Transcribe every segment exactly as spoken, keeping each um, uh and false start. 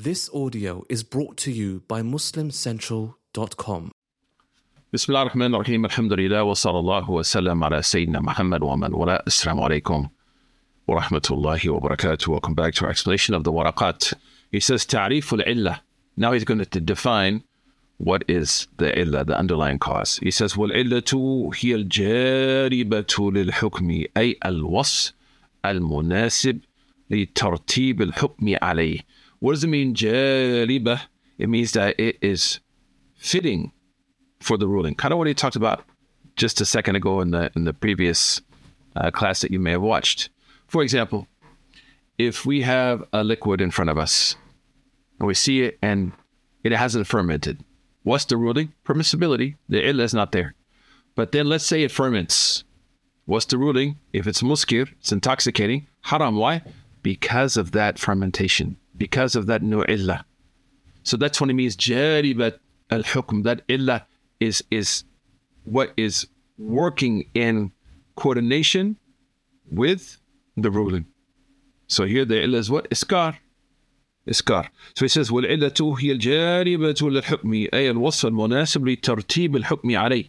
This audio is brought to you by Muslim Central dot com. بسم الله الرحمن الرحيم الحمد لله وصلى الله وسلم على سيدنا محمد ومن والاه. Assalamu alaikum wa rahmatullahi wa barakatuh. Welcome back to our explanation of the waraqat. He says تعريف العلة. Now he's going to define what is the illah, the underlying cause. He says والعلة هي الجاربة للحكم أي الوصف المناسب لترتيب الحكم عليه. What does it mean, جاربة? It means that it is fitting for the ruling. Kind of what he talked about just a second ago in the in the previous uh, class that you may have watched. For example, if we have a liquid in front of us and we see it and it hasn't fermented, what's the ruling? Permissibility. The illah is not there. But then let's say it ferments. What's the ruling? If it's muskir, it's intoxicating. Haram. Why? Because of that fermentation. Because of that no illah. So that's what it means. Jaribat al-hukm. That illah is is what is working in coordination with the ruling. So here the illah is what? Iskar. Iskar. So he says وَالْعِلَّةُ هِيَ الْجَارِبَةُ لِلْحُكْمِ أي الوصف المناسب لترتيب الحكم عليه.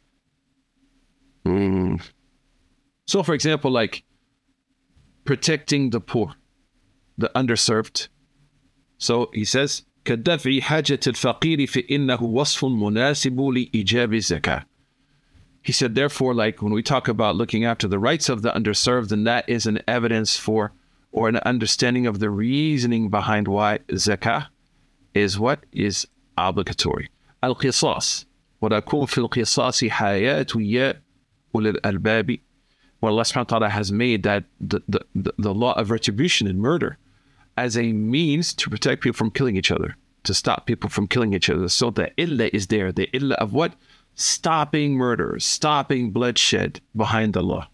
Mm. So for example, like protecting the poor, the underserved. So he says كدفع حاجة الفقير فإنه وصف مناسب لإيجاب الزكاة. He said, therefore, like when we talk about looking after the rights of the underserved, then that is an evidence for or an understanding of the reasoning behind why zakah is what is obligatory. Al-qisas. وَلَكُمْ فِي الْقِصَاصِ حَيَاةُ يَا أُولِي الْأَلْبَابِ. Well, Allah subhanahu wa ta'ala has made that the, the, the, the law of retribution in murder as a means to protect people from killing each other, to stop people from killing each other. So the illah is there. The illah of what? Stopping murder, stopping bloodshed behind the law.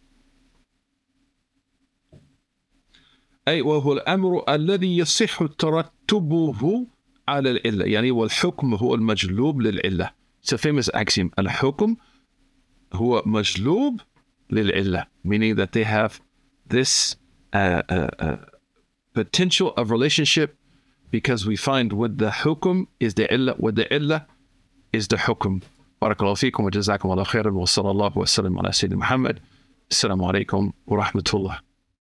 أي وهو الأمر الذي يصح ترتبه على العلة. يعني والحكم هو المجلوب للعلة. It's a famous axiom. الحكم هو مجلوب للعلة, meaning that they have this uh, uh, uh, potential of relationship, because we find with the hukum is the illah, with the illah is the hukum. Barakallahu feekum wa jazakum Allah khairan wa sallallahu wa sallam ala Sayyidina Muhammad. Assalamu alaikum wa rahmatullah.